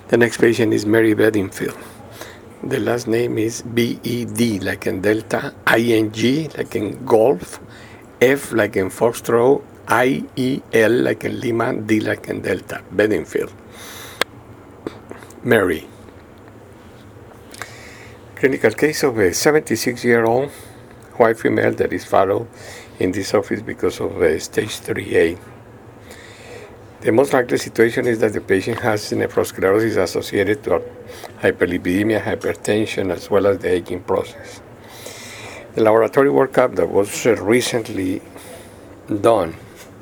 The next patient is Mary Bedingfield. The last name is B-E-D, like in Delta, I-N-G, like in Golf, F, like in Foxtrot, I-E-L, like in Lima, D, like in Delta, Bedingfield. Mary. Clinical case of a 76-year-old white female that is followed in this office because of stage 3A. The most likely situation is that the patient has nephrosclerosis associated to hyperlipidemia, hypertension, as well as the aging process. The laboratory workup that was recently done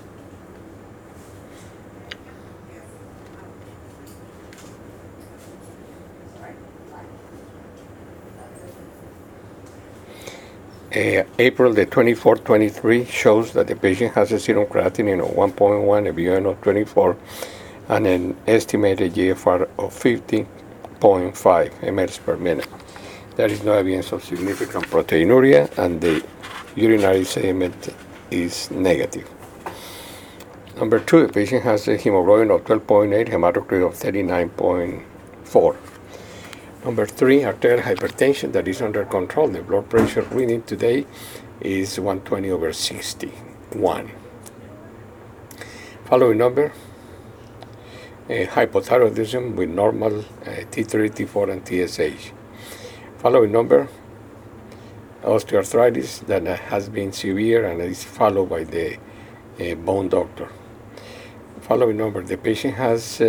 April the 24th, 23 shows that the patient has a serum creatinine of 1.1, a BUN of 24, and an estimated GFR of 50.5 mL per minute. There is no evidence of significant proteinuria, and the urinary sediment is negative. Number 2, the patient has a hemoglobin of 12.8, hematocrit of 39.4. Number 3, arterial hypertension that is under control. The blood pressure reading today is 120/61. Following number, hypothyroidism with normal T3, T4, and TSH. Following number, osteoarthritis that has been severe and is followed by the bone doctor. Following number, the patient has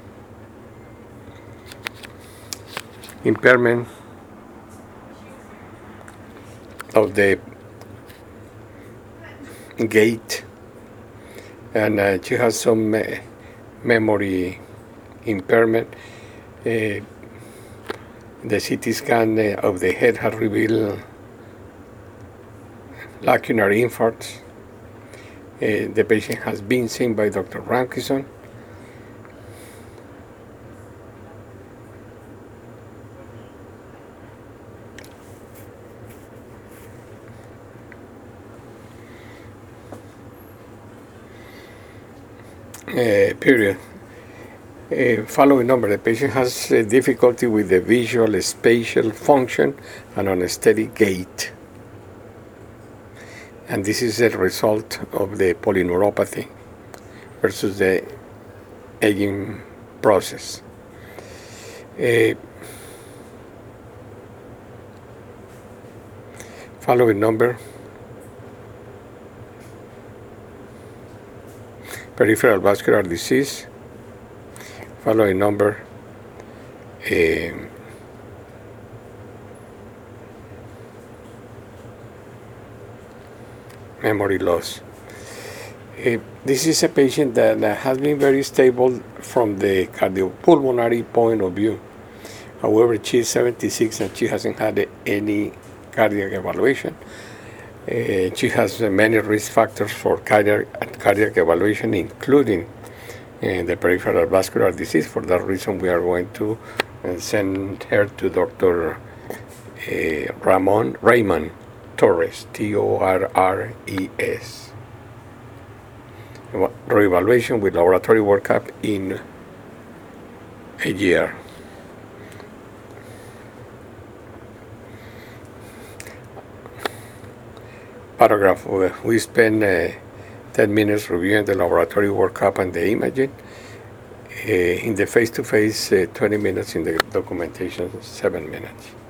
impairment of the gait, and she has some memory impairment. The CT scan of the head has revealed lacunar infarcts. The patient has been seen by Dr. Rankison. Period. Following number, the patient has difficulty with the visual spatial function and unsteady gait. And this is a result of the polyneuropathy versus the aging process. Following number, peripheral vascular disease. Following number, memory loss. This is a patient that has been very stable from the cardiopulmonary point of view. However, she is 76 and she hasn't had any cardiac evaluation. She has many risk factors for cardiac evaluation, including the peripheral vascular disease. For that reason, we are going to send her to Dr. Raymond Torres, Torres. Reevaluation with laboratory workup in a year. Paragraph. We spend 10 minutes reviewing the laboratory workup and the imaging. In the face-to-face, 20 minutes. In the documentation, 7 minutes.